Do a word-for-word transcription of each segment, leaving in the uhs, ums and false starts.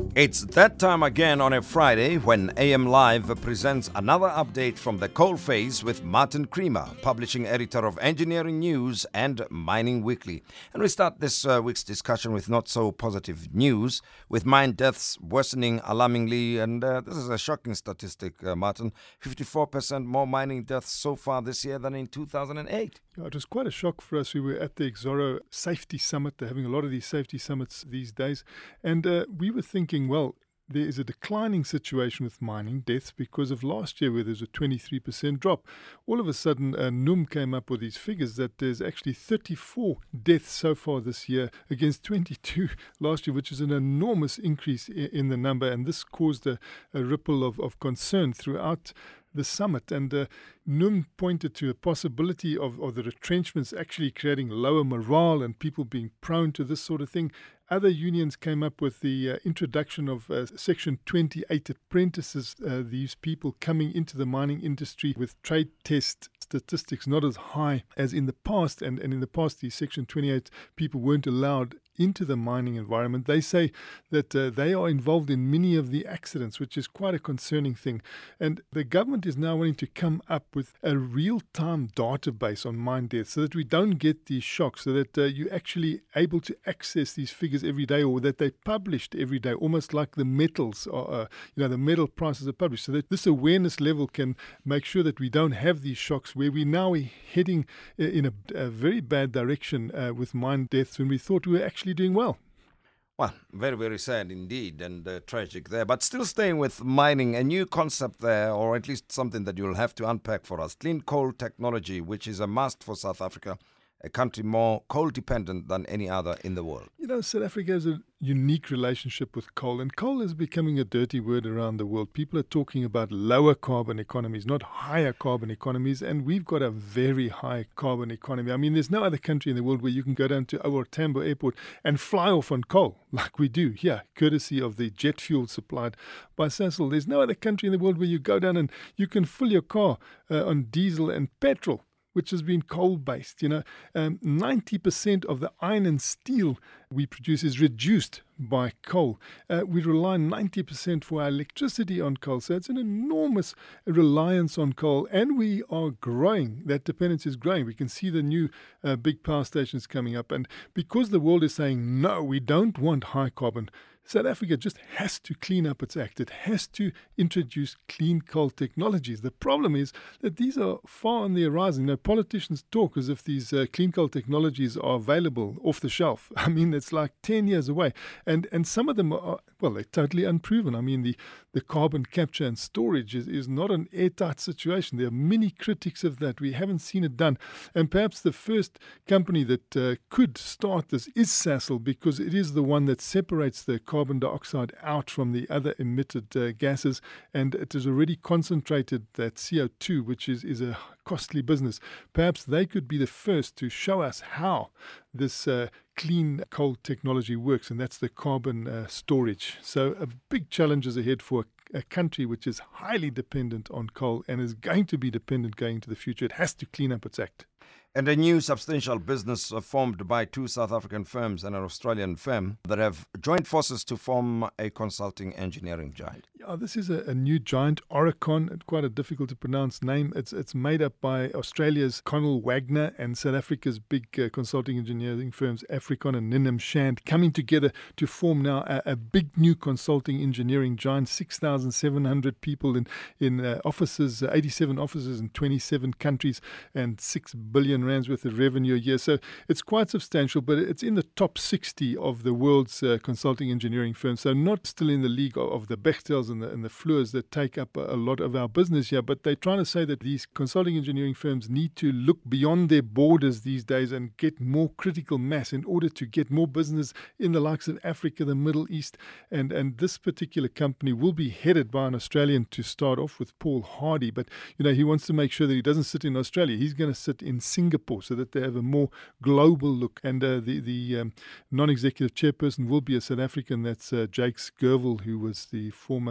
It's that time again on a Friday when A M Live presents another update from the coalface with Martin Creamer, publishing editor of Engineering News and Mining Weekly. And we start this uh, week's discussion with not so positive news, with mine deaths worsening alarmingly. And uh, this is a shocking statistic, uh, Martin. fifty-four percent more mining deaths so far this year than in two thousand eight. Yeah, it was quite a shock for us. We were at the Exoro Safety Summit. They're having a lot of these safety summits these days. And uh, we were thinking, well, there is a declining situation with mining deaths because of last year where there's a twenty-three percent drop. All of a sudden, uh, N U M came up with these figures that there's actually thirty-four deaths so far this year against twenty-two last year, which is an enormous increase in, in the number. And this caused a, a ripple of, of concern throughout the summit. And uh, N U M pointed to a possibility of, of the retrenchments actually creating lower morale and people being prone to this sort of thing. Other unions came up with the uh, introduction of uh, Section twenty-eight apprentices, uh, these people coming into the mining industry with trade test statistics not as high as in the past. And, and in the past, these Section twenty-eight people weren't allowed into the mining environment. They say that uh, they are involved in many of the accidents, which is quite a concerning thing. And the government is now wanting to come up with a real-time database on mine deaths so that we don't get these shocks, so that uh, you're actually able to access these figures every day, or that they're published every day, almost like the metals, are, uh, you know, the metal prices are published, so that this awareness level can make sure that we don't have these shocks where we now are heading in a, a very bad direction uh, with mine deaths when we thought we were actually doing well. Well, very, very sad indeed and uh, tragic there. But still staying with mining, a new concept there, or at least something that you'll have to unpack for us. Clean coal technology, which is a must for South Africa, a country more coal-dependent than any other in the world. You know, South Africa has a unique relationship with coal, and coal is becoming a dirty word around the world. People are talking about lower carbon economies, not higher carbon economies, and we've got a very high carbon economy. I mean, there's no other country in the world where you can go down to O R Tambo Airport and fly off on coal like we do here, courtesy of the jet fuel supplied by Sasol. There's no other country in the world where you go down and you can fill your car uh, on diesel and petrol, which has been coal-based. You know, um, ninety percent of the iron and steel we produce is reduced by coal. Uh, we rely ninety percent for our electricity on coal, so it's an enormous reliance on coal, and we are growing. That dependence is growing. We can see the new uh, big power stations coming up, and because the world is saying, no, we don't want high carbon, South Africa just has to clean up its act. It has to introduce clean coal technologies. The problem is that these are far on the horizon. You know, politicians talk as if these uh, clean coal technologies are available off the shelf. I mean, it's like ten years away. And and some of them are, well, they're totally unproven. I mean, the, the carbon capture and storage is, is not an airtight situation. There are many critics of that. We haven't seen it done. And perhaps the first company that uh, could start this is Sasol, because it is the one that separates the carbon dioxide out from the other emitted uh, gases, and it has already concentrated that C O two, which is, is a costly business. Perhaps they could be the first to show us how this uh, clean coal technology works, and that's the carbon uh, storage. So a big challenge is ahead for a country which is highly dependent on coal and is going to be dependent going into the future. It has to clean up its act. And a new substantial business formed by two South African firms and an Australian firm that have joined forces to form a consulting engineering giant. Yeah, this is a, a new giant, Oricon, quite a difficult to pronounce name. It's it's made up by Australia's Connell Wagner and South Africa's big uh, consulting engineering firms, Africon and Ninham Shand, coming together to form now a, a big new consulting engineering giant, six thousand seven hundred people in, in uh, offices, uh, eighty-seven offices in twenty-seven countries, and six billion rands worth of revenue a year. So it's quite substantial, but it's in the top sixty of the world's uh, consulting engineering firms. So not still in the league of, of the Bechtels and the, and the Fleurs that take up a, a lot of our business here, but they're trying to say that these consulting engineering firms need to look beyond their borders these days and get more critical mass in order to get more business in the likes of Africa, the Middle East. And, and this particular company will be headed by an Australian to start off with, Paul Hardy. But, you know, he wants to make sure that he doesn't sit in Australia. He's going to sit in Singapore so that they have a more global look. And uh, the, the um, non-executive chairperson will be a South African. That's uh, Jakes Gerwel, who was the former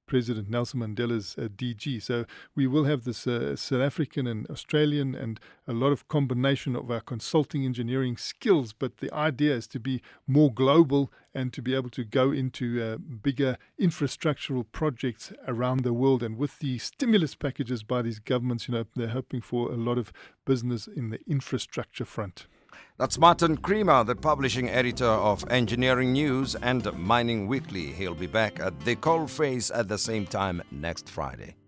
President Nelson Mandela's uh, D G. So we will have this uh, South African and Australian and a lot of combination of our consulting engineering skills. But the idea is to be more global and to be able to go into uh, bigger infrastructural projects around the world. And with the stimulus packages by these governments, you know, they're hoping for a lot of business in the infrastructure front. That's Martin Creamer, the publishing editor of Engineering News and Mining Weekly. He'll be back at the Coal Face at the same time next Friday.